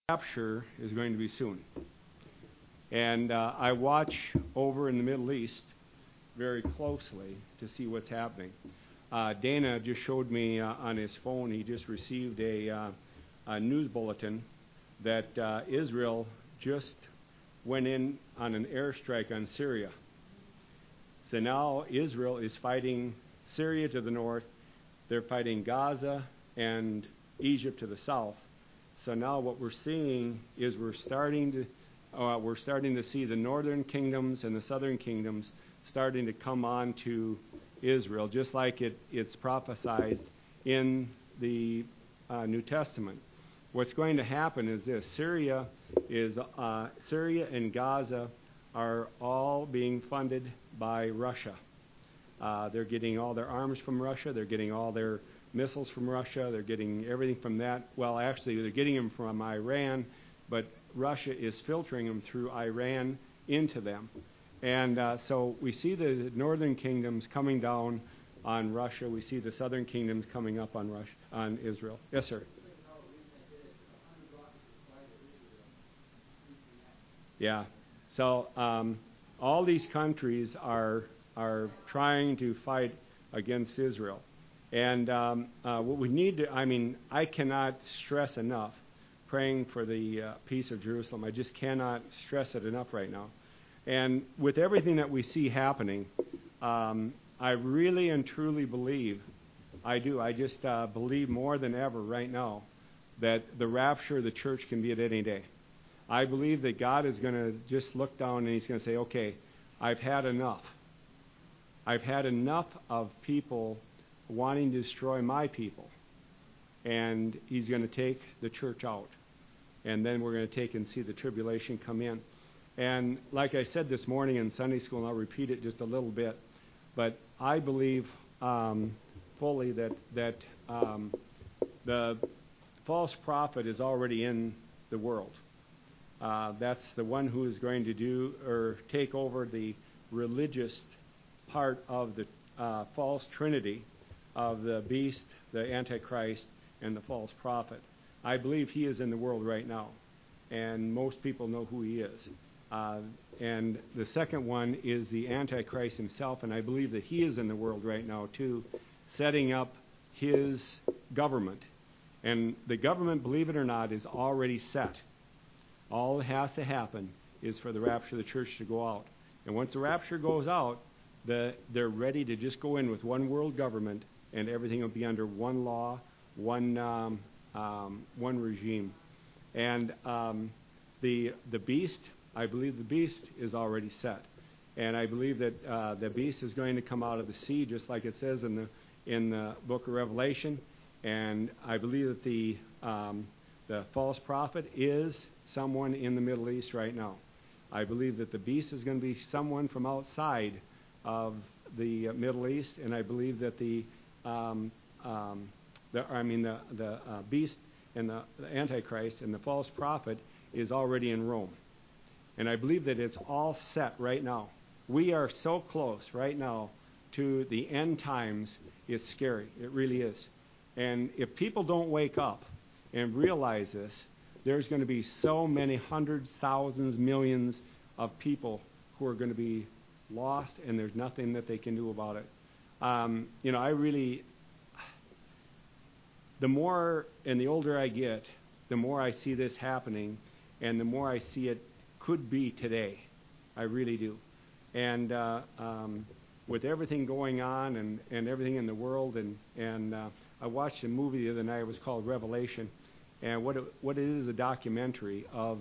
rapture is going to be soon. And I watch over in the Middle East very closely to see what's happening. Dana just showed me on his phone, he just received a news bulletin that Israel just went in on an airstrike on Syria. So now Israel is fighting Syria to the north. They're fighting Gaza and Egypt to the south. So now what we're seeing is we're starting to see the northern kingdoms and the southern kingdoms starting to come on to Israel, just like it's prophesied in the New Testament. What's going to happen is this: Syria and Gaza are all being funded by Russia. They're getting all their arms from Russia. They're getting all their missiles from Russia. They're getting everything from that. Well, actually, they're getting them from Iran, but Russia is filtering them through Iran into them. And so we see the northern kingdoms coming down on Russia. We see the southern kingdoms coming up on Israel. Yes, sir. Yeah. So all these countries are trying to fight against Israel. And what we need to, I cannot stress enough praying for the peace of Jerusalem. I just cannot stress it enough right now. And with everything that we see happening, I really and truly believe, I just believe more than ever right now that the rapture of the church can be at any day. I believe that God is going to just look down and He's going to say, okay, I've had enough. I've had enough of people wanting to destroy my people. And He's going to take the church out. And then we're going to take and see the tribulation come in. And like I said this morning in Sunday school, and I'll repeat it just a little bit, but I believe fully that the false prophet is already in the world. That's the one who is going to do or take over the religious part of the false trinity of the beast, the Antichrist, and the false prophet. I believe he is in the world right now, and most people know who he is. And the second one is the Antichrist himself, and I believe that he is in the world right now too, setting up his government. And the government, believe it or not, is already set. All that has to happen is for the rapture of the church to go out. And once the rapture goes out, they're ready to just go in with one world government, and everything will be under one law, one regime. And the beast, I believe the beast is already set. And I believe that the beast is going to come out of the sea, just like it says in the book of Revelation. And I believe that the false prophet is someone in the Middle East right now. I believe that the beast is going to be someone from outside of the Middle East, and I believe that the beast and the Antichrist and the false prophet is already in Rome. And I believe that it's all set right now. We are so close right now to the end times, it's scary. It really is. And if people don't wake up and realize this, there's going to be so many hundreds, thousands, millions of people who are going to be lost, and there's nothing that they can do about it. The more and the older I get, the more I see this happening, and the more I see it could be today. I really do. And with everything going on and everything in the world, and I watched a movie the other night. It was called Revelation. And what it is a documentary of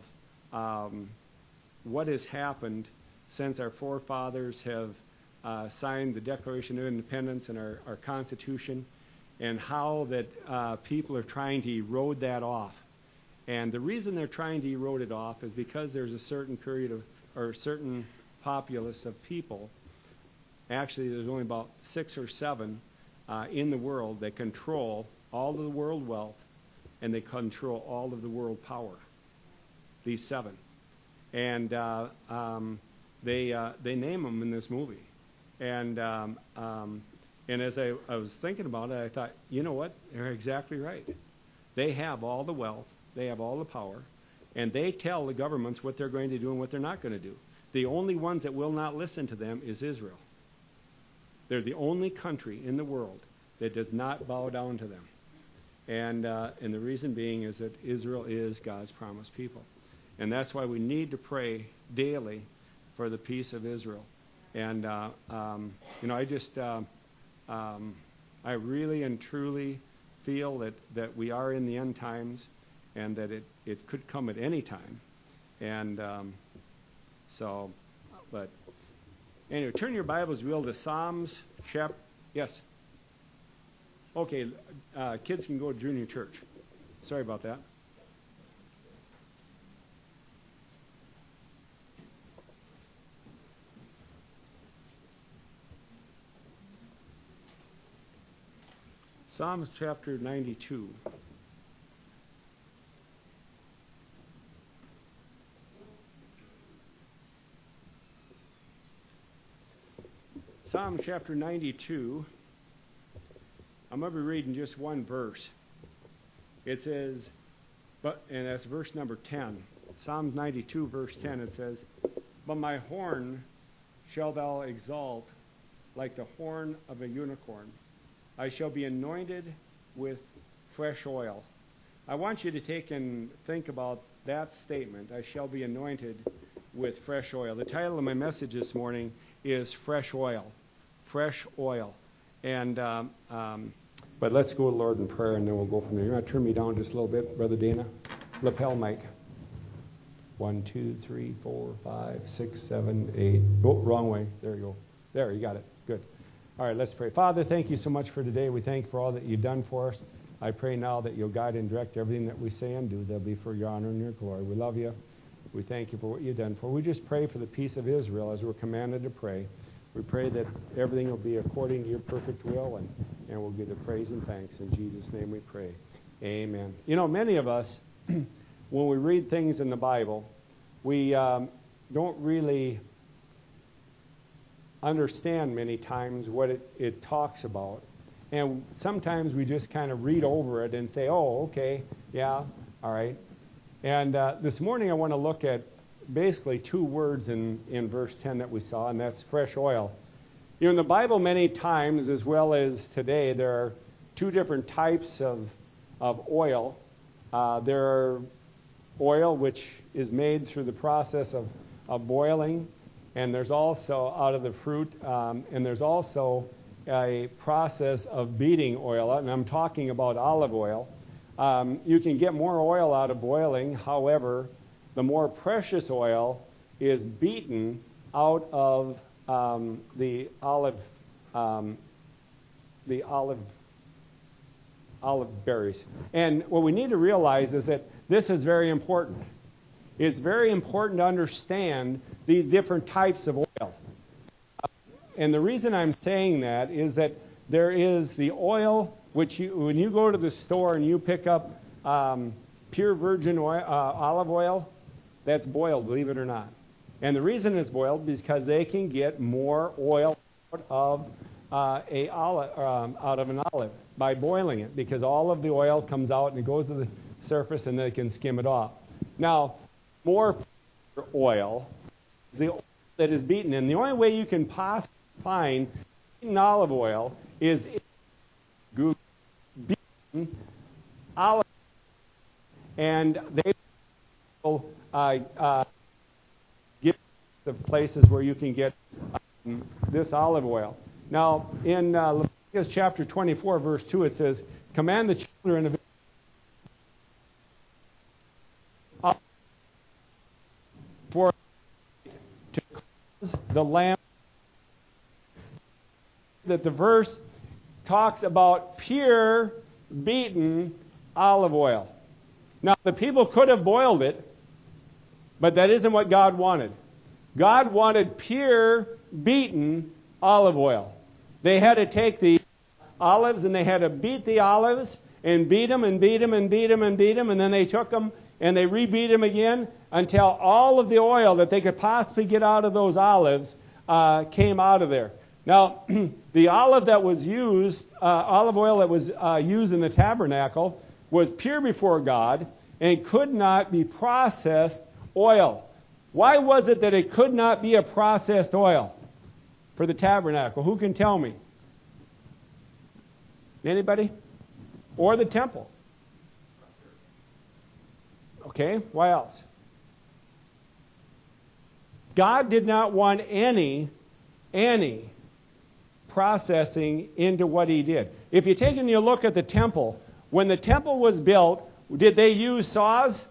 what has happened since our forefathers have signed the Declaration of Independence and our Constitution, and how that people are trying to erode that off. And the reason they're trying to erode it off is because there's a certain period of, or a certain populace of people. Actually, there's only about 6 or 7 in the world that control all of the world wealth, and they control all of the world power. These 7, and they name them in this movie. And as I was thinking about it, I thought, you know what? They're exactly right. They have all the wealth, they have all the power, and they tell the governments what they're going to do and what they're not going to do. The only ones that will not listen to them is Israel. They're the only country in the world that does not bow down to them. And the reason being is that Israel is God's promised people. And that's why we need to pray daily for the peace of Israel. And, I just, I really and truly feel that we are in the end times and that it could come at any time. And but anyway, turn your Bibles, if you will, to Psalms chapter, yes. Okay, kids can go to junior church. Sorry about that. Psalms chapter 92. Psalm chapter 92. I'm going to be reading just one verse. It says, and that's verse number 10. Psalms 92, verse 10, it says, "But my horn shalt thou exalt like the horn of a unicorn. I shall be anointed with fresh oil." I want you to take and think about that statement. I shall be anointed with fresh oil. The title of my message this morning is Fresh Oil. Fresh oil. And but let's go to the Lord in prayer, and then we'll go from there. You want to turn me down just a little bit, Brother Dana? Lapel mic. 1, 2, 3, 4, 5, 6, 7, 8. Oh, wrong way. There you go. There, you got it. Good. All right, let's pray. Father, thank you so much for today. We thank you for all that you've done for us. I pray now that you'll guide and direct everything that we say and do. That'll be for your honor and your glory. We love you. We thank you for what you've done for. We just pray for the peace of Israel as we're commanded to pray. We pray that everything will be according to your perfect will, and we'll give the praise and thanks. In Jesus' name we pray. Amen. You know, many of us, when we read things in the Bible, we don't really understand many times what it talks about. And sometimes we just kind of read over it and say, oh, okay, yeah, all right. And this morning I want to look at basically two words in verse 10 that we saw, and that's fresh oil. You know, in the Bible many times, as well as today, there are two different types of oil. There are oil which is made through the process of boiling, and there's also out of the fruit, and there's also a process of beating oil, and I'm talking about olive oil. You can get more oil out of boiling. However, the more precious oil is beaten out of the olive berries. And what we need to realize is that this is very important. It's very important to understand these different types of oil. And the reason I'm saying that is that there is the oil which when you go to the store and you pick up pure virgin oil, olive oil, that's boiled, believe it or not. And the reason it's boiled is because they can get more oil out of an olive by boiling it, because all of the oil comes out and it goes to the surface and they can skim it off. Now, more oil, the oil that is beaten, and the only way you can possibly find beaten olive oil is beaten olive, and they will give the places where you can get this olive oil. Now, in Leviticus chapter 24, verse 2, it says, "Command the children of for to cause the lamb." That the verse talks about pure beaten olive oil. Now, the people could have boiled it, but that isn't what God wanted. God wanted pure beaten olive oil. They had to take the olives and they had to beat the olives and beat them and beat them and beat them and beat them, and then they took them and they rebeat them again until all of the oil that they could possibly get out of those olives came out of there. Now, the olive that was used, olive oil that was used in the tabernacle, was pure before God, and it could not be processed oil. Why was it that it could not be a processed oil for the tabernacle? Who can tell me? Anybody? Or the temple? Okay, why else? God did not want any processing into what He did. If you take and you look at the temple, when the temple was built, did they use saws?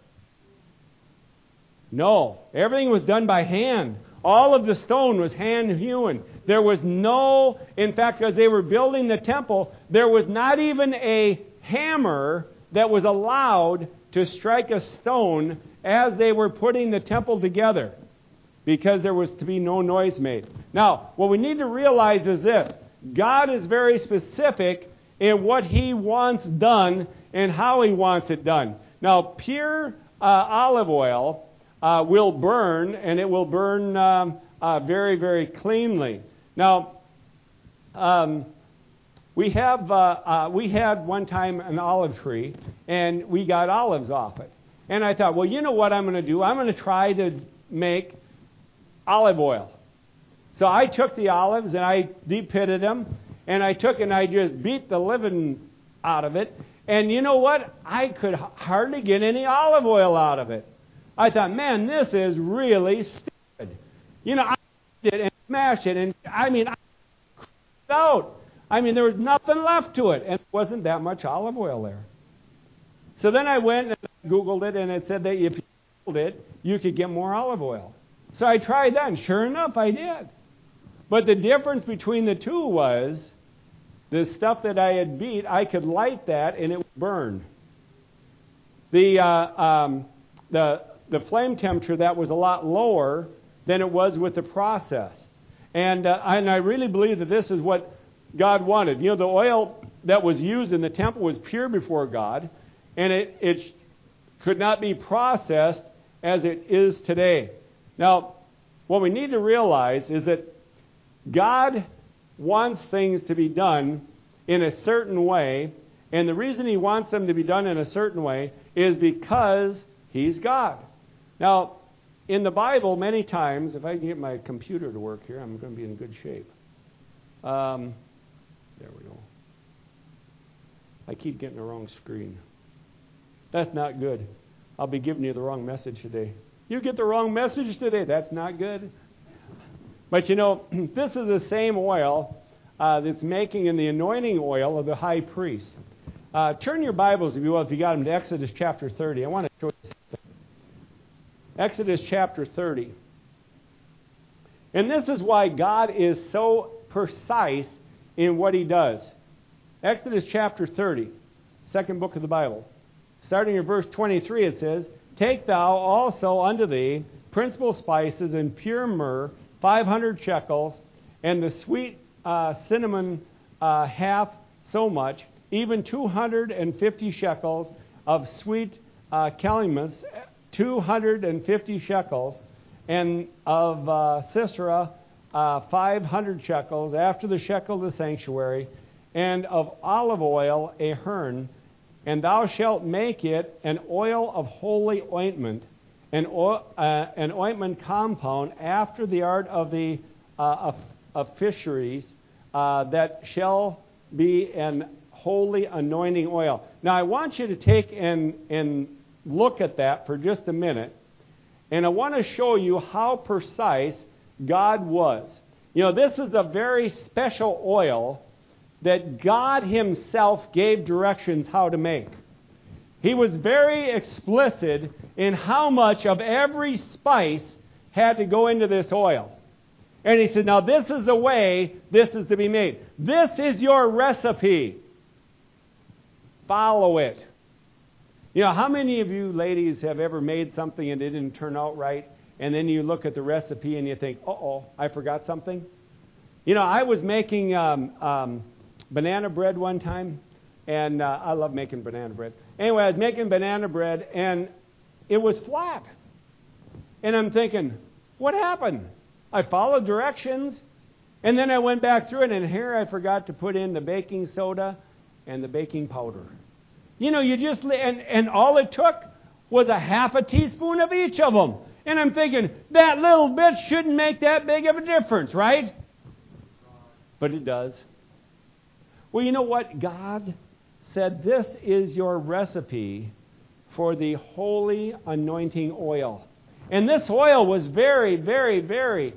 No. Everything was done by hand. All of the stone was hand-hewn. There was no, in fact, as they were building the temple, there was not even a hammer that was allowed to strike a stone as they were putting the temple together, because there was to be no noise made. Now, what we need to realize is this. God is very specific in what He wants done and how He wants it done. Now, pure olive oil will burn, and it will burn very, very cleanly. Now, we had one time an olive tree, and we got olives off it. And I thought, well, you know what I'm going to do? I'm going to try to make olive oil. So I took the olives and I de-pitted them, and I took and I just beat the living out of it. And you know what? I could hardly get any olive oil out of it. I thought, man, this is really stupid. You know, I did it and smashed it, and I crushed it out. There was nothing left to it, and there wasn't that much olive oil there. So then I went and I Googled it, and it said that if you boiled it, you could get more olive oil. So I tried that, and sure enough, I did. But the difference between the two was the stuff that I had beat, I could light that, and it would burn. The flame temperature, that was a lot lower than it was with the process. And I really believe that this is what God wanted. You know, the oil that was used in the temple was pure before God, and it could not be processed as it is today. Now, what we need to realize is that God wants things to be done in a certain way, and the reason He wants them to be done in a certain way is because He's God. Now, in the Bible, many times, if I can get my computer to work here, I'm going to be in good shape. There we go. I keep getting the wrong screen. That's not good. I'll be giving you the wrong message today. You get the wrong message today. That's not good. But you know, this is the same oil that's making in the anointing oil of the high priest. Turn your Bibles, if you will, if you got them, to Exodus chapter 30. I want to show you something. Exodus chapter 30. And this is why God is so precise in what He does. Exodus chapter 30, second book of the Bible. Starting in verse 23, it says, "Take thou also unto thee principal spices and pure myrrh, 500 shekels, and the sweet cinnamon half so much, even 250 shekels of sweet calamus, 250 shekels, and of Sisera 500 shekels, after the shekel of the sanctuary, and of olive oil a hirn, and thou shalt make it an oil of holy ointment, an ointment compound after the art of the of fisheries, that shall be an holy anointing oil." Now I want you to take and look at that for just a minute, and I want to show you how precise God was. You know, this is a very special oil that God Himself gave directions how to make. He was very explicit in how much of every spice had to go into this oil. And He said, now this is the way this is to be made. This is your recipe. Follow it. You know, how many of you ladies have ever made something and it didn't turn out right, and then you look at the recipe and you think, uh-oh, I forgot something? You know, I was making banana bread one time, and I love making banana bread. Anyway, I was making banana bread, and it was flat. And I'm thinking, what happened? I followed directions, and then I went back through it, and here I forgot to put in the baking soda and the baking powder. You know, you just, and all it took was a half a teaspoon of each of them. And I'm thinking, that little bit shouldn't make that big of a difference, right? But it does. Well, you know what? God said, this is your recipe for the holy anointing oil. And this oil was very, very, very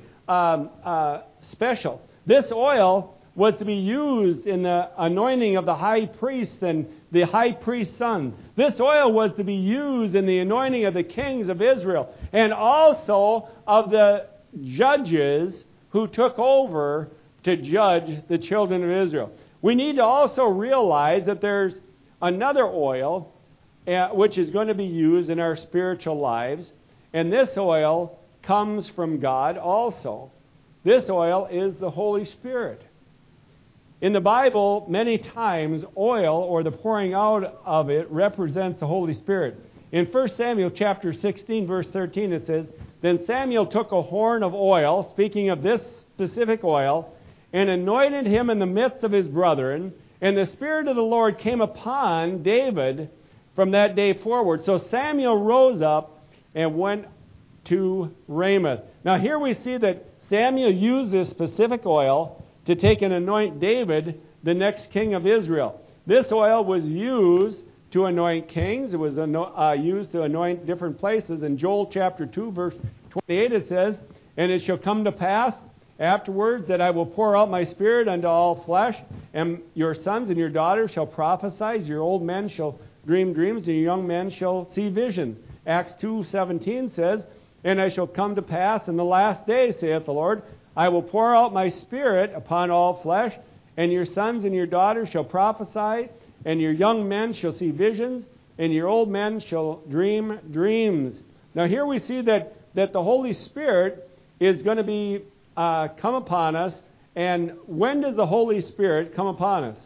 special. This oil was to be used in the anointing of the high priest and the high priest's son. This oil was to be used in the anointing of the kings of Israel and also of the judges who took over to judge the children of Israel. We need to also realize that there's another oil which is going to be used in our spiritual lives, and this oil comes from God also. This oil is the Holy Spirit. In the Bible, many times, oil, or the pouring out of it, represents the Holy Spirit. In 1 Samuel chapter 16, verse 13, it says, Then Samuel took a horn of oil, speaking of this specific oil, and anointed him in the midst of his brethren, and the Spirit of the Lord came upon David from that day forward. So Samuel rose up and went to Ramoth. Now here we see that Samuel used this specific oil to take and anoint David, the next king of Israel. This oil was used to anoint kings. It was used to anoint different places. In Joel chapter 2, verse 28, it says, And it shall come to pass afterwards that I will pour out my Spirit unto all flesh, and your sons and your daughters shall prophesy, your old men shall dream dreams, and your young men shall see visions. Acts 2:17 says, And I shall come to pass in the last day, saith the Lord, I will pour out my Spirit upon all flesh, and your sons and your daughters shall prophesy, and your young men shall see visions, and your old men shall dream dreams. Now here we see that the Holy Spirit is going to be come upon us. And when does the Holy Spirit come upon us?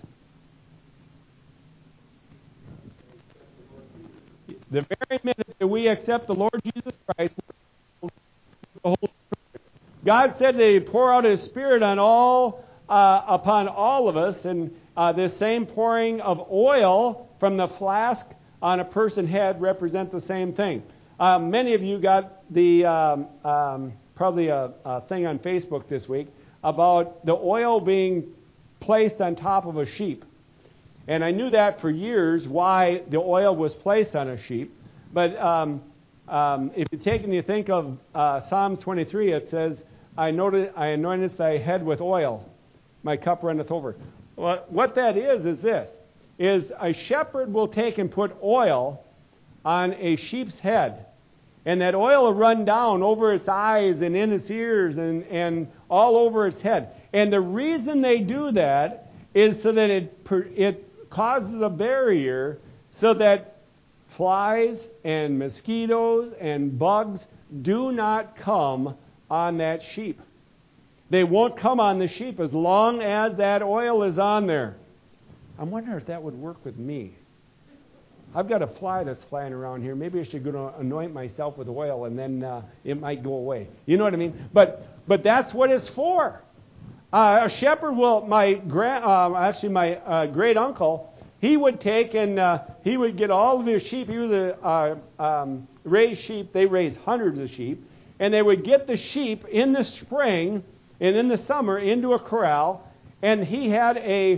The very minute that we accept the Lord Jesus Christ, the Holy Spirit. God said that He'd pour out His Spirit on upon all of us, and this same pouring of oil from the flask on a person's head represents the same thing. Many of you got the probably a thing on Facebook this week about the oil being placed on top of a sheep. And I knew that for years, why the oil was placed on a sheep. But if you take and you think of Psalm 23, it says, I anointed thy head with oil. My cup runneth over. Well, what that is this. Is a shepherd will take and put oil on a sheep's head. And that oil will run down over its eyes and in its ears and all over its head. And the reason they do that is so that it causes a barrier so that flies and mosquitoes and bugs do not come on that sheep. They won't come on the sheep as long as that oil is on there. I'm wondering if that would work with me. I've got a fly that's flying around here. Maybe I should go anoint myself with oil, and then it might go away. You know what I mean? But that's what it's for. A shepherd will. My great uncle, he would take and he would get all of his sheep. He was raised sheep. They raised hundreds of sheep, and they would get the sheep in the spring and in the summer into a corral, and he had a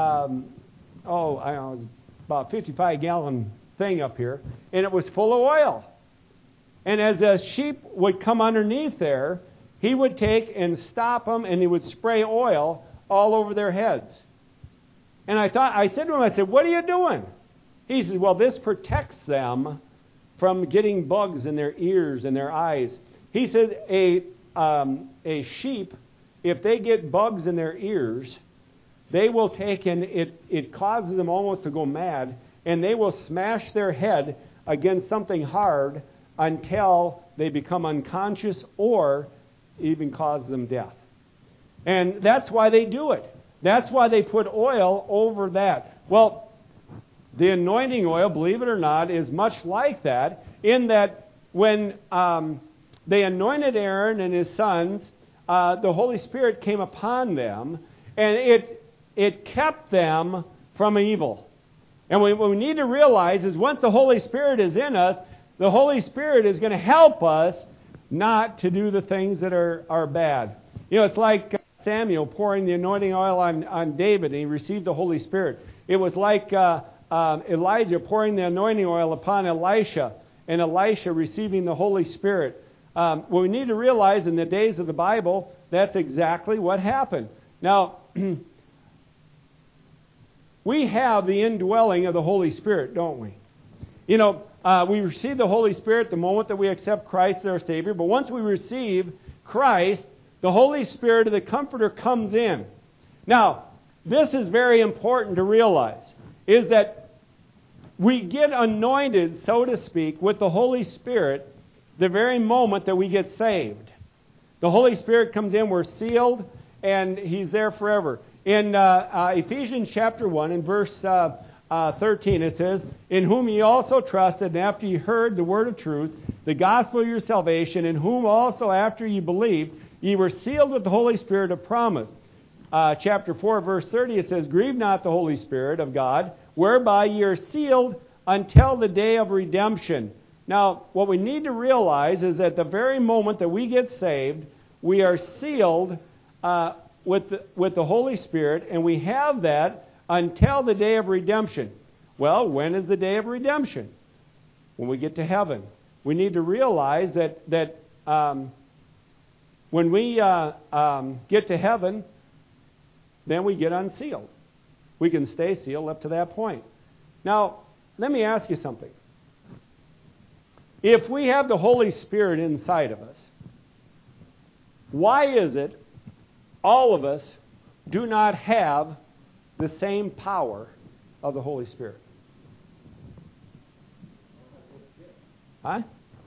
about 55-gallon thing up here, and it was full of oil. And as the sheep would come underneath there, he would take and stop them, and he would spray oil all over their heads. And I said to him, what are you doing? He said, well, this protects them from getting bugs in their ears and their eyes. He said a sheep, if they get bugs in their ears, they will take and it causes them almost to go mad, and they will smash their head against something hard until they become unconscious or even cause them death. And that's why they do it. That's why they put oil over that. Well, the anointing oil, believe it or not, is much like that, in that when they anointed Aaron and his sons, the Holy Spirit came upon them, and it kept them from evil. And what we need to realize is once the Holy Spirit is in us, The Holy Spirit is going to help us not to do the things that are bad. You know, it's like Samuel pouring the anointing oil on David, and he received the Holy Spirit. It was like Elijah pouring the anointing oil upon Elisha, and Elisha receiving the Holy Spirit. What we need to realize in the days of the Bible, that's exactly what happened. Now, we have the indwelling of the Holy Spirit, don't we? You know, we receive the Holy Spirit the moment that we accept Christ as our Savior. But once we receive Christ, the Holy Spirit of the Comforter comes in. Now, this is very important to realize, is that we get anointed, so to speak, with the Holy Spirit the very moment that we get saved. The Holy Spirit comes in, we're sealed, and He's there forever. In Ephesians chapter 1, in verse 13, it says, "In whom ye also trusted, and after ye heard the word of truth, the gospel of your salvation, in whom also after ye believed, ye were sealed with the Holy Spirit of promise." Chapter 4, verse 30, it says, "Grieve not the Holy Spirit of God, whereby ye are sealed until the day of redemption." Now, what we need to realize is that the very moment that we get saved, we are sealed with the Holy Spirit, and we have that until the day of redemption. Well, when is the day of redemption? When we get to heaven. We need to realize that when we get to heaven, then we get unsealed. We can stay sealed up to that point. Now, let me ask you something. If we have the Holy Spirit inside of us, why is it all of us do not have the same power of the Holy Spirit? Huh?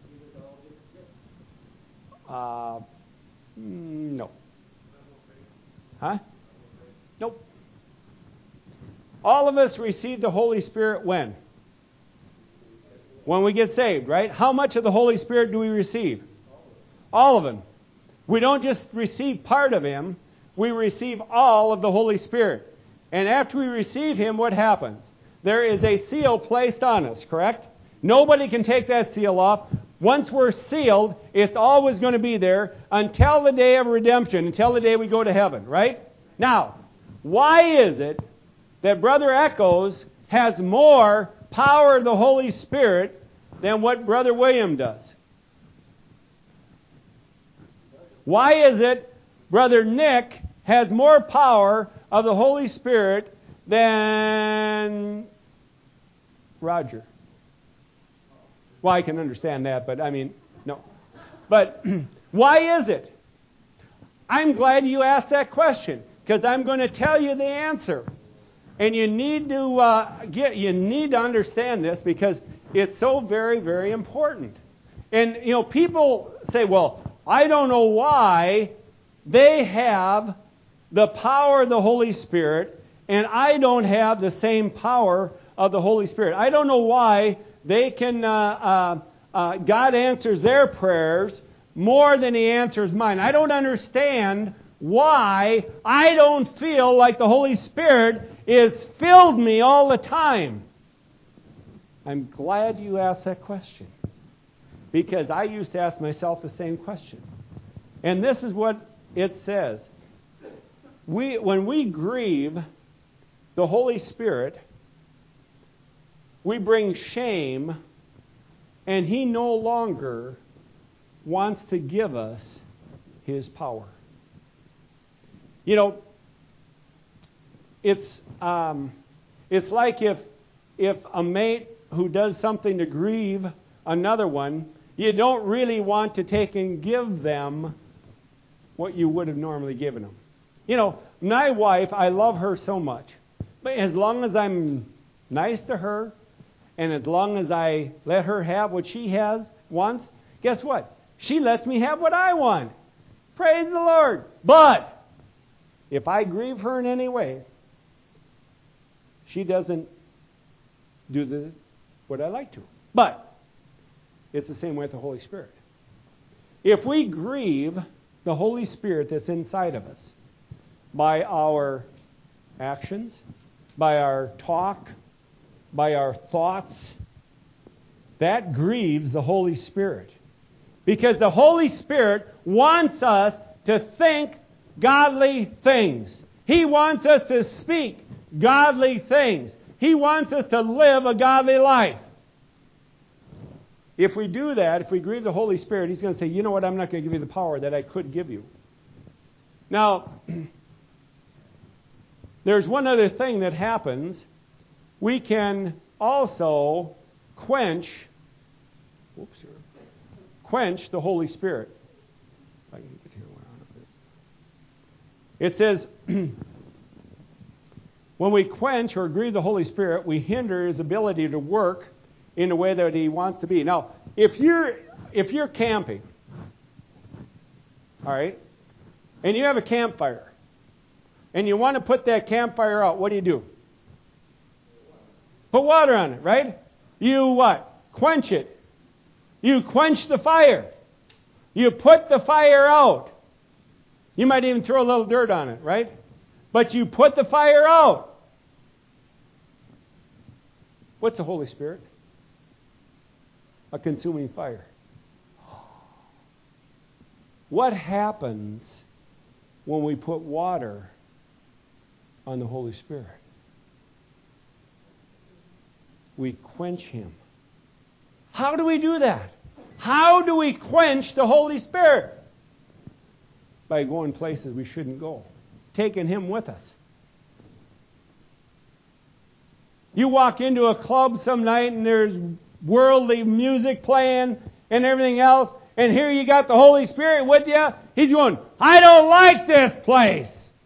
No. Huh? Nope. All of us receive the Holy Spirit when? When we get saved, right? How much of the Holy Spirit do we receive? All of Him. We don't just receive part of Him. We receive all of the Holy Spirit. And after we receive Him, what happens? There is a seal placed on us, correct? Nobody can take that seal off. Once we're sealed, it's always going to be there until the day of redemption, until the day we go to heaven, right? Now, why is it that Brother Echoes has more power of the Holy Spirit than what Brother William does? Why is it Brother Nick has more power of the Holy Spirit than Roger? Well, I can understand that, but I mean, no. But why is it? I'm glad you asked that question, because I'm going to tell you the answer. And you need to understand this, because it's so very, very important. And you know, people say, "Well, I don't know why they have the power of the Holy Spirit, and I don't have the same power of the Holy Spirit. I don't know why they can. God answers their prayers more than He answers mine. I don't understand why I don't feel like the Holy Spirit is filled me all the time." I'm glad you asked that question, because I used to ask myself the same question. And this is what it says. When we grieve the Holy Spirit, we bring shame, and He no longer wants to give us His power. You know, it's like if a mate who does something to grieve another one, you don't really want to take and give them what you would have normally given them. You know, my wife, I love her so much, but as long as I'm nice to her, and as long as I let her have what she wants, guess what? She lets me have what I want. Praise the Lord. But if I grieve her in any way, she doesn't do what I like to. But it's the same way with the Holy Spirit. If we grieve the Holy Spirit that's inside of us by our actions, by our talk, by our thoughts, that grieves the Holy Spirit. Because the Holy Spirit wants us to think godly things. He wants us to speak godly things. He wants us to live a godly life. If we do that, if we grieve the Holy Spirit, He's going to say, you know what, I'm not going to give you the power that I could give you. Now, there's one other thing that happens. We can also quench the Holy Spirit. If I can get here. It says, when we quench or grieve the Holy Spirit, we hinder His ability to work in the way that He wants to be. Now, if you're camping, all right, and you have a campfire, and you want to put that campfire out, what do? Put water on it, right? You what? Quench it. You quench the fire. You put the fire out. You might even throw a little dirt on it, right? But you put the fire out. What's the Holy Spirit? A consuming fire. What happens when we put water on the Holy Spirit? We quench Him. How do we do that? How do we quench the Holy Spirit? By going places we shouldn't go. Taking Him with us. You walk into a club some night and there's worldly music playing and everything else, and here you got the Holy Spirit with you. He's going, I don't like this place.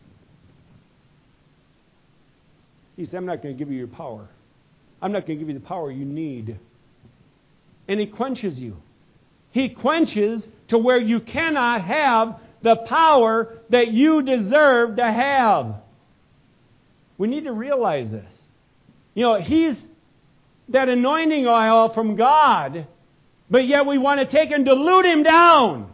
He said, I'm not going to give you your power. I'm not going to give you the power you need. And He quenches you. He quenches to where you cannot have the power that you deserve to have. We need to realize this. You know, He's that anointing oil from God, but yet we want to take and dilute Him down.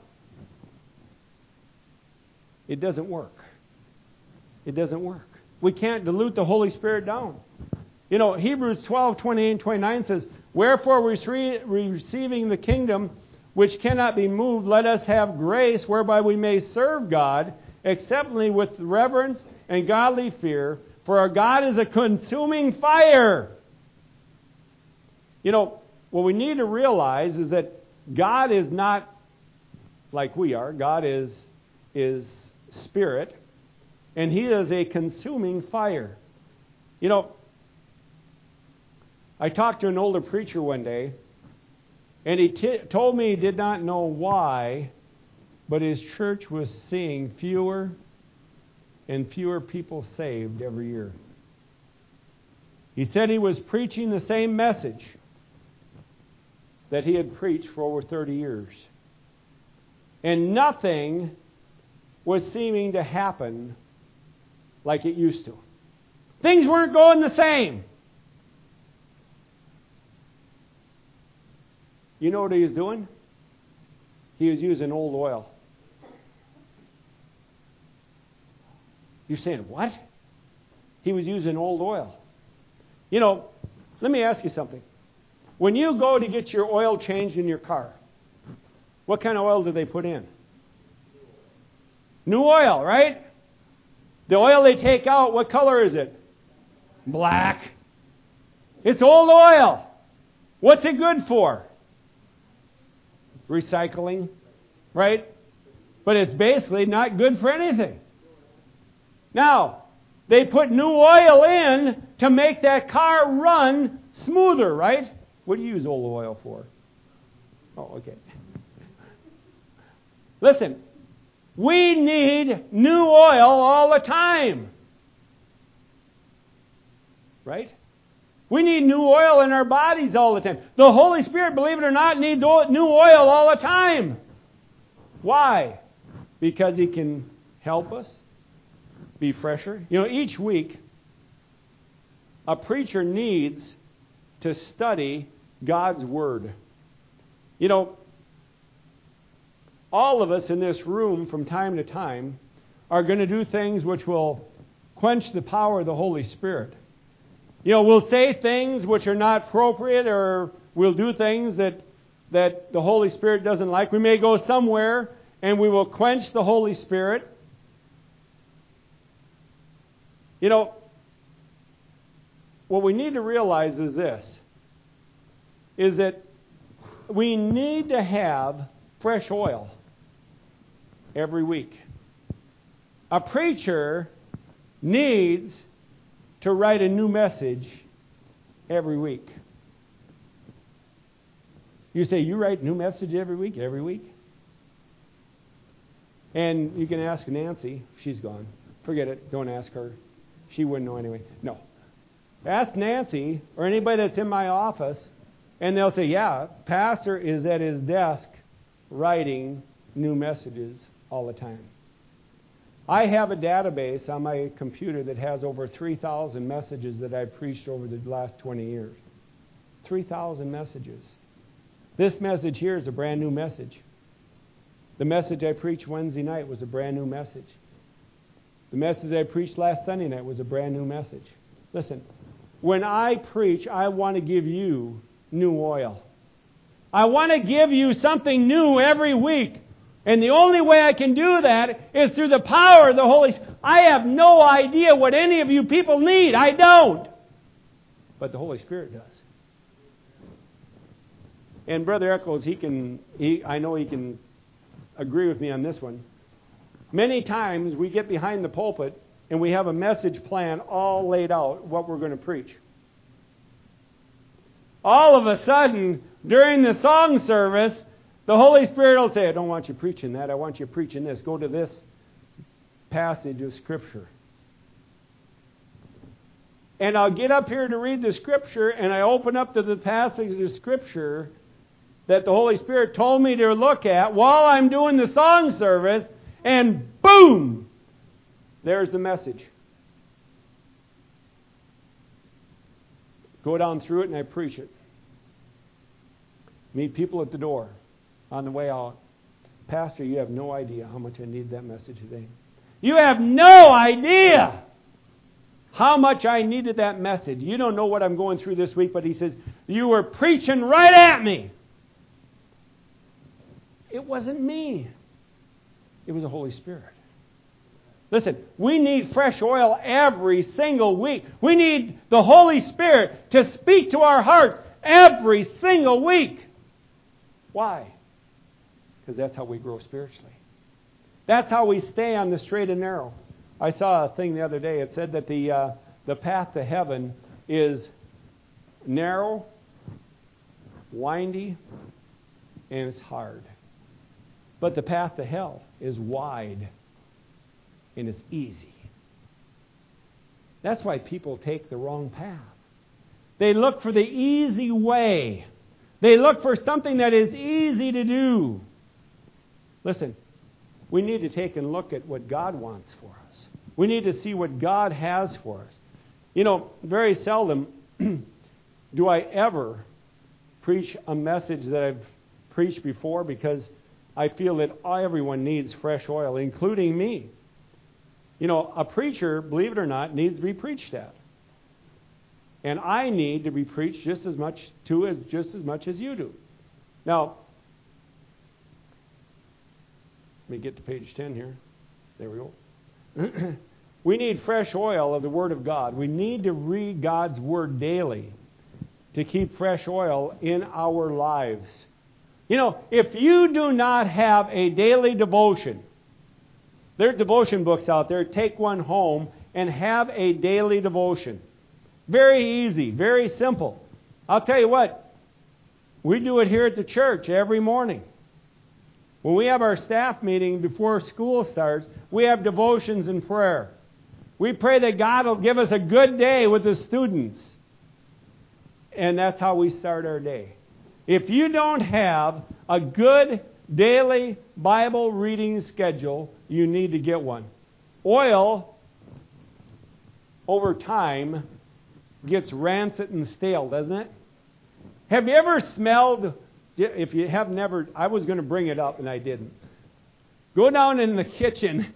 It doesn't work. It doesn't work. We can't dilute the Holy Spirit down. You know, Hebrews 12:28 and 29 says, wherefore receiving the kingdom which cannot be moved, let us have grace whereby we may serve God acceptably with reverence and godly fear, for our God is a consuming fire. You know, what we need to realize is that God is not like we are. God is spirit, and He is a consuming fire. You know, I talked to an older preacher one day, and he told me he did not know why, but his church was seeing fewer and fewer people saved every year. He said he was preaching the same message that he had preached for over 30 years. And nothing was seeming to happen like it used to. Things weren't going the same. You know what he was doing? He was using old oil. You're saying, what? He was using old oil. You know, let me ask you something. When you go to get your oil changed in your car, what kind of oil do they put in? New oil, right? The oil they take out, what color is it? Black. It's old oil. What's it good for? Recycling, right? But it's basically not good for anything. Now, they put new oil in to make that car run smoother, right? What do you use old oil for? Oh, okay. Listen, we need new oil all the time. Right? We need new oil in our bodies all the time. The Holy Spirit, believe it or not, needs new oil all the time. Why? Because He can help us be fresher. You know, each week, a preacher needs to study God's Word. You know, all of us in this room from time to time are going to do things which will quench the power of the Holy Spirit. You know, we'll say things which are not appropriate, or We'll do things that the Holy Spirit doesn't like. We may go somewhere and we will quench the Holy Spirit. You know, what we need to realize is this, is that we need to have fresh oil every week. A preacher needs to write a new message every week. You say, you write a new message every week? Every week? And you can ask Nancy. She's gone. Forget it. Don't ask her. She wouldn't know anyway. No. Ask Nancy or anybody that's in my office, and they'll say, yeah, Pastor is at his desk writing new messages all the time. I have a database on my computer that has over 3,000 messages that I've preached over the last 20 years. 3,000 messages. This message here is a brand new message. The message I preached Wednesday night was a brand new message. The message I preached last Sunday night was a brand new message. Listen, when I preach, I want to give you new oil. I want to give you something new every week. And the only way I can do that is through the power of the Holy Spirit. I have no idea what any of you people need. I don't. But the Holy Spirit does. And Brother Eccles, I know he can agree with me on this one. Many times we get behind the pulpit and we have a message plan all laid out, what we're going to preach. All of a sudden, during the song service, the Holy Spirit will say, I don't want you preaching that. I want you preaching this. Go to this passage of Scripture. And I'll get up here to read the Scripture, and I open up to the passage of Scripture that the Holy Spirit told me to look at while I'm doing the song service, and boom! There's the message. Go down through it and I preach it. Meet people at the door on the way out. Pastor, you have no idea how much I need that message today. You have no idea how much I needed that message. You don't know what I'm going through this week, but he says, you were preaching right at me. It wasn't me. It was the Holy Spirit. Listen, we need fresh oil every single week. We need the Holy Spirit to speak to our hearts every single week. Why? Because that's how we grow spiritually. That's how we stay on the straight and narrow. I saw a thing the other day. It said that the path to heaven is narrow, windy, and it's hard. But the path to hell is wide and it's easy. That's why people take the wrong path. They look for the easy way. They look for something that is easy to do. Listen, we need to take and look at what God wants for us. We need to see what God has for us. You know, very seldom do I ever preach a message that I've preached before, because I feel that everyone needs fresh oil, including me. You know, a preacher, believe it or not, needs to be preached at. And I need to be preached just as much as you do. Now, let me get to page 10 here. There we go. We need fresh oil of the Word of God. We need to read God's Word daily to keep fresh oil in our lives. You know, if you do not have a daily devotion, there are devotion books out there. Take one home and have a daily devotion. Very easy, very simple. I'll tell you what, we do it here at the church every morning. When we have our staff meeting before school starts, we have devotions and prayer. We pray that God will give us a good day with the students. And that's how we start our day. If you don't have a good daily Bible reading schedule, you need to get one. Oil, over time, gets rancid and stale, doesn't it? Have you ever smelled, if you have never, I was going to bring it up and I didn't. Go down in the kitchen,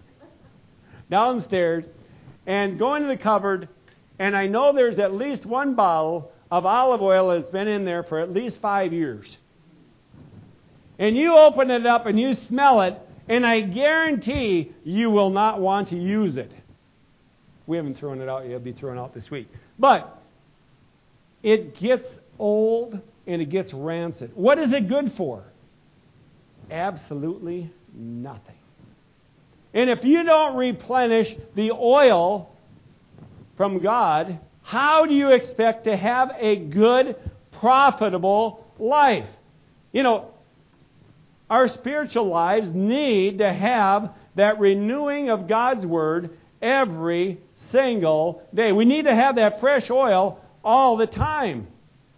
downstairs, and go into the cupboard, and I know there's at least one bottle of olive oil that's been in there for at least 5 years. And you open it up and you smell it, and I guarantee you will not want to use it. We haven't thrown it out yet. It'll be thrown out this week. But it gets old and it gets rancid. What is it good for? Absolutely nothing. And if you don't replenish the oil from God, how do you expect to have a good, profitable life? You know, our spiritual lives need to have that renewing of God's Word every single day. We need to have that fresh oil all the time.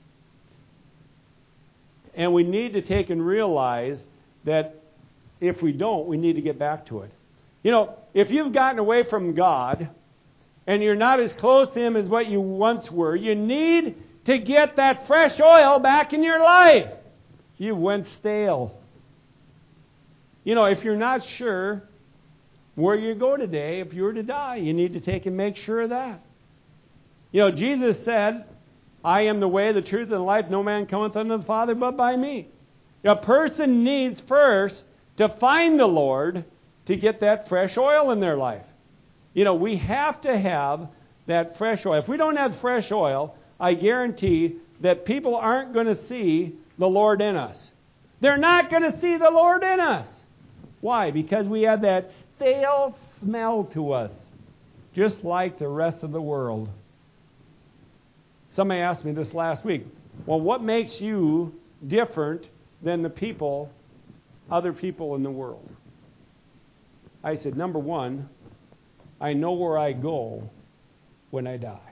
And we need to take and realize that if we don't, we need to get back to it. You know, if you've gotten away from God and you're not as close to Him as what you once were, you need to get that fresh oil back in your life. You went stale. You know, if you're not sure where you go today, if you were to die, you need to take and make sure of that. You know, Jesus said, I am the way, the truth, and the life. No man cometh unto the Father but by me. A person needs first to find the Lord to get that fresh oil in their life. You know, we have to have that fresh oil. If we don't have fresh oil, I guarantee that people aren't going to see the Lord in us. They're not going to see the Lord in us. Why? Because we have that stale smell to us, just like the rest of the world. Somebody asked me this last week, well, what makes you different than the other people in the world? I said, number one, I know where I go when I die.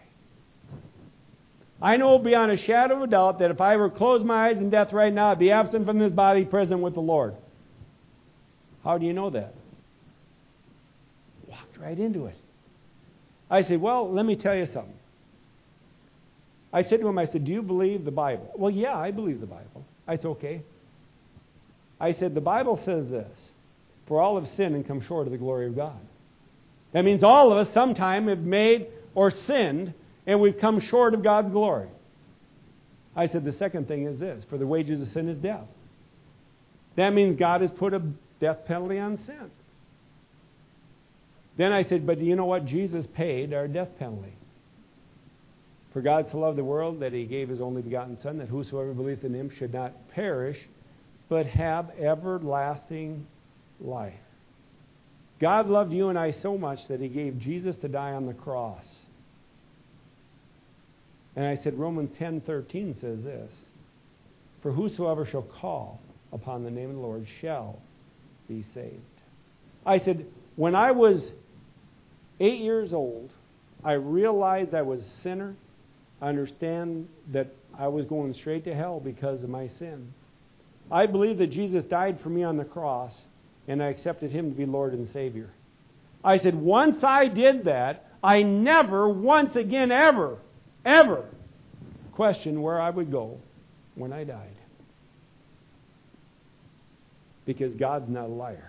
I know beyond a shadow of a doubt that if I were to close my eyes in death right now, I'd be absent from this body, present with the Lord. How do you know that? Walked right into it. I said, well, let me tell you something. I said to him, I said, do you believe the Bible? Well, yeah, I believe the Bible. I said, okay. I said, the Bible says this, for all have sinned and come short of the glory of God. That means all of us sometime have made or sinned, and we've come short of God's glory. I said, the second thing is this, for the wages of sin is death. That means God has put a death penalty on sin. Then I said, but do you know what? Jesus paid our death penalty. For God so loved the world that He gave His only begotten Son, that whosoever believeth in Him should not perish, but have everlasting life. God loved you and I so much that He gave Jesus to die on the cross. And I said, Romans 10:13 says this, for whosoever shall call upon the name of the Lord shall be saved. I said, when I was 8 years old, I realized I was a sinner. I understand that I was going straight to hell because of my sin. I believe that Jesus died for me on the cross, and I accepted Him to be Lord and Savior. I said, once I did that, I never once again ever questioned where I would go when I died. Because God's not a liar.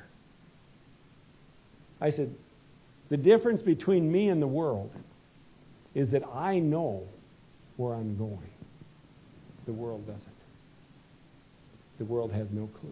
I said, the difference between me and the world is that I know where I'm going. The world doesn't. The world has no clue.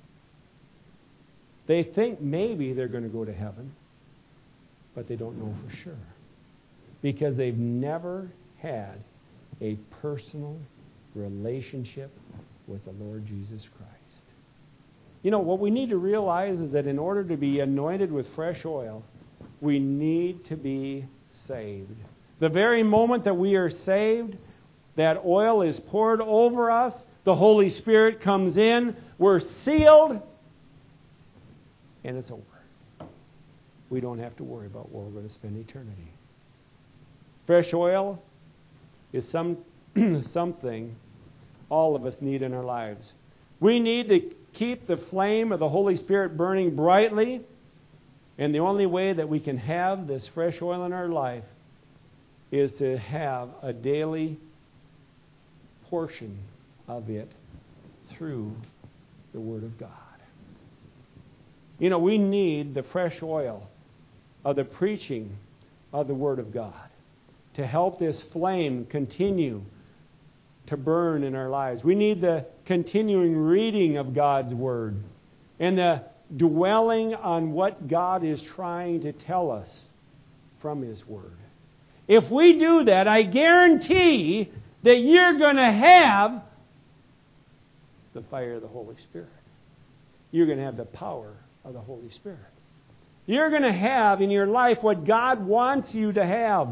They think maybe they're going to go to heaven, but they don't know for sure. Because they've never had a personal relationship with the Lord Jesus Christ. You know, what we need to realize is that in order to be anointed with fresh oil, we need to be saved. The very moment that we are saved, that oil is poured over us, the Holy Spirit comes in, we're sealed, and it's over. We don't have to worry about where we're going to spend eternity. Fresh oil is something all of us need in our lives. We need to keep the flame of the Holy Spirit burning brightly, and the only way that we can have this fresh oil in our life is to have a daily portion of it through the Word of God. You know, we need the fresh oil of the preaching of the Word of God to help this flame continue to burn in our lives. We need the continuing reading of God's Word and the dwelling on what God is trying to tell us from His Word. If we do that, I guarantee that you're going to have the fire of the Holy Spirit. You're going to have the power of the Holy Spirit. You're going to have in your life what God wants you to have.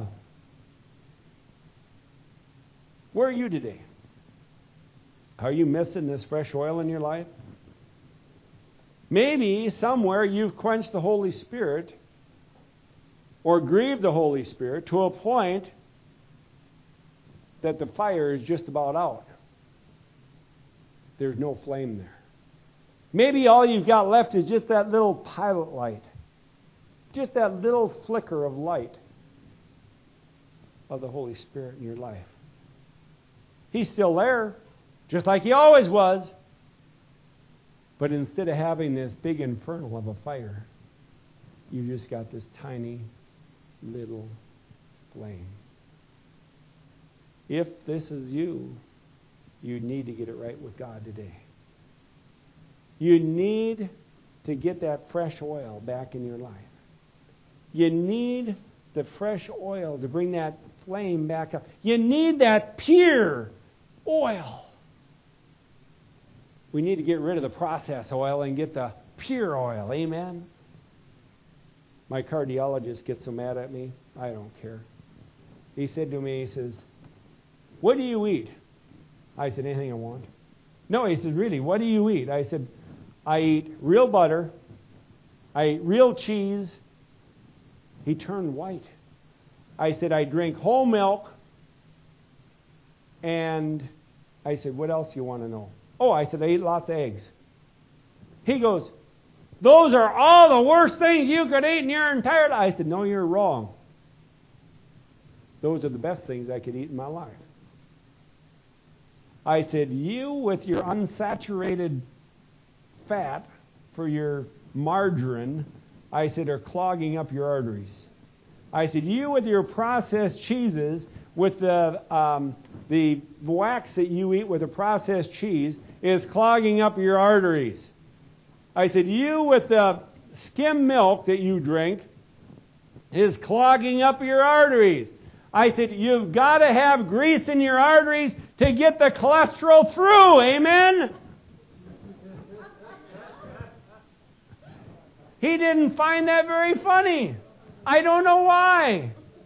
Where are you today? Are you missing this fresh oil in your life? Maybe somewhere you've quenched the Holy Spirit or grieved the Holy Spirit to a point that the fire is just about out. There's no flame there. Maybe all you've got left is just that little pilot light. Just that little flicker of light of the Holy Spirit in your life. He's still there, just like He always was. But instead of having this big inferno of a fire, you just got this tiny little flame. If this is you, you need to get it right with God today. You need to get that fresh oil back in your life. You need the fresh oil to bring that flame back up. You need that pure oil. We need to get rid of the processed oil and get the pure oil. Amen? My cardiologist gets so mad at me. I don't care. He said to me, he says, "What do you eat?" I said, "Anything I want." No, he said, "Really, what do you eat?" I said, "I eat real butter. I eat real cheese." He turned white. I said, "I drink whole milk." And I said, "What else do you want to know?" "Oh," I said, "I eat lots of eggs." He goes, "Those are all the worst things you could eat in your entire life." I said, "No, you're wrong. Those are the best things I could eat in my life." I said, "You with your unsaturated fat for your margarine," I said, "are clogging up your arteries." I said, "You with your processed cheeses, with the wax that you eat with the processed cheese, is clogging up your arteries." I said, "You with the skim milk that you drink is clogging up your arteries." I said, "You've got to have grease in your arteries to get the cholesterol through." Amen? He didn't find that very funny. I don't know why.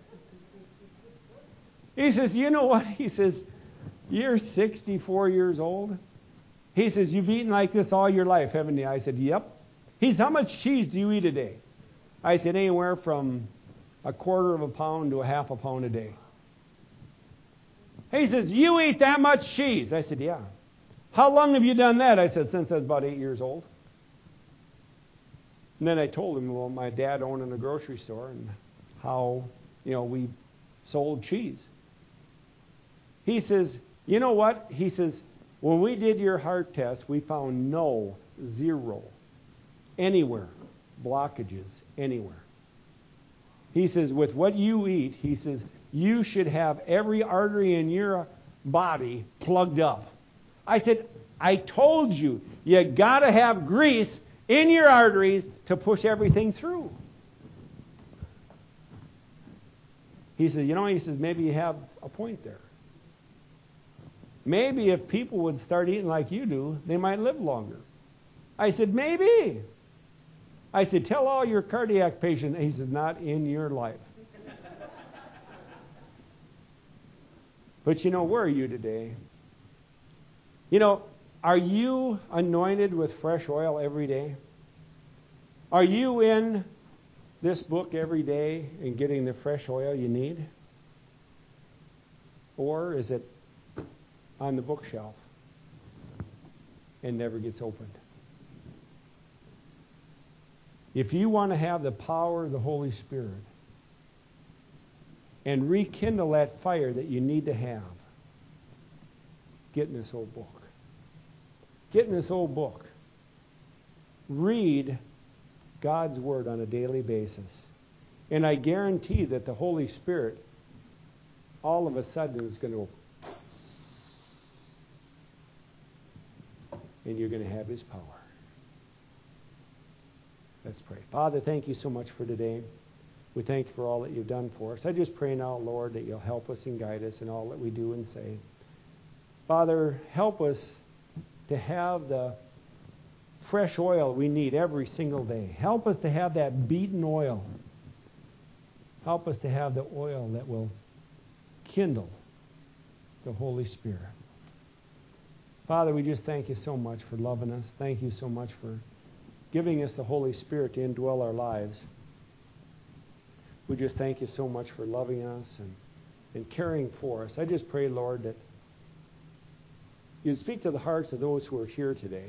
He says, "You know what?" He says, "You're 64 years old." He says, "You've eaten like this all your life, haven't you?" I said, "Yep." He says, "How much cheese do you eat a day?" I said, "Anywhere from a quarter of a pound to a half a pound a day." He says, "You eat that much cheese?" I said, "Yeah." "How long have you done that?" I said, "Since I was about 8 years old." And then I told him, well, my dad owned in a grocery store and how, we sold cheese. He says, "You know what?" He says, "When we did your heart test, we found zero, anywhere, blockages, anywhere." He says, "With what you eat," he says, "you should have every artery in your body plugged up." I said, "I told you, you got to have grease in your arteries to push everything through." He said, he says, "Maybe you have a point there. Maybe if people would start eating like you do, they might live longer." I said, "Maybe." I said, "Tell all your cardiac patients." He said, "Not in your life." But where are you today? Are you anointed with fresh oil every day? Are you in this book every day and getting the fresh oil you need? Or is it on the bookshelf and never gets opened? If you want to have the power of the Holy Spirit and rekindle that fire that you need to have, get in this old book. Get in this old book. Read God's Word on a daily basis. And I guarantee that the Holy Spirit all of a sudden is going to go and you're going to have His power. Let's pray. Father, thank you so much for today. We thank you for all that you've done for us. I just pray now, Lord, that you'll help us and guide us in all that we do and say. Father, help us to have the fresh oil we need every single day. Help us to have that beaten oil. Help us to have the oil that will kindle the Holy Spirit. Father, we just thank you so much for loving us. Thank you so much for giving us the Holy Spirit to indwell our lives. We just thank you so much for loving us and caring for us. I just pray, Lord, that you'd speak to the hearts of those who are here today.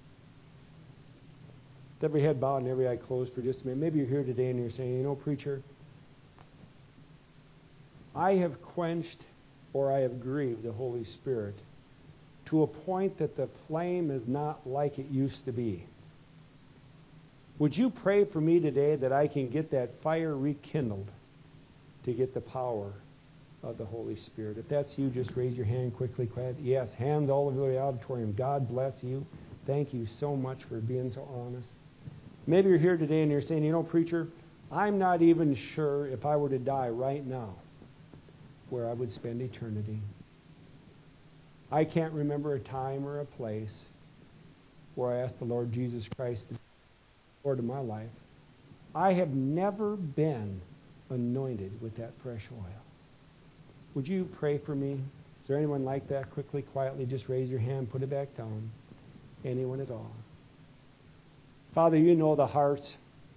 With every head bowed and every eye closed for just a minute. Maybe you're here today and you're saying, you know, preacher, I have quenched or I have grieved the Holy Spirit to a point that the flame is not like it used to be. Would you pray for me today that I can get that fire rekindled to get the power of the Holy Spirit? If that's you, just raise your hand quickly, quietly. Yes, hands all over the auditorium. God bless you. Thank you so much for being so honest. Maybe you're here today and you're saying, you know, preacher, I'm not even sure if I were to die right now where I would spend eternity. I can't remember a time or a place where I asked the Lord Jesus Christ to be Lord of my life. I have never been anointed with that fresh oil. Would you pray for me? Is there anyone like that? Quickly, quietly, just raise your hand, put it back down. Anyone at all? Father, you know the hearts.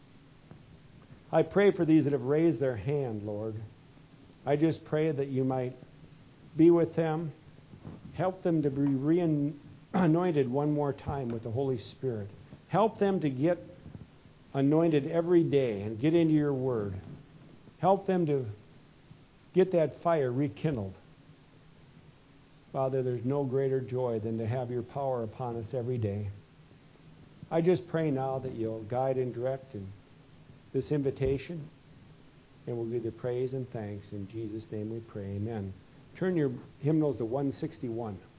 I pray for these that have raised their hand, Lord. I just pray that you might be with them, help them to be re-anointed one more time with the Holy Spirit. Help them to get anointed every day and get into your word. Help them to get that fire rekindled. Father, there's no greater joy than to have your power upon us every day. I just pray now that you'll guide and direct in this invitation, and we'll give you praise and thanks. In Jesus' name we pray. Amen. Turn your hymnals to 161.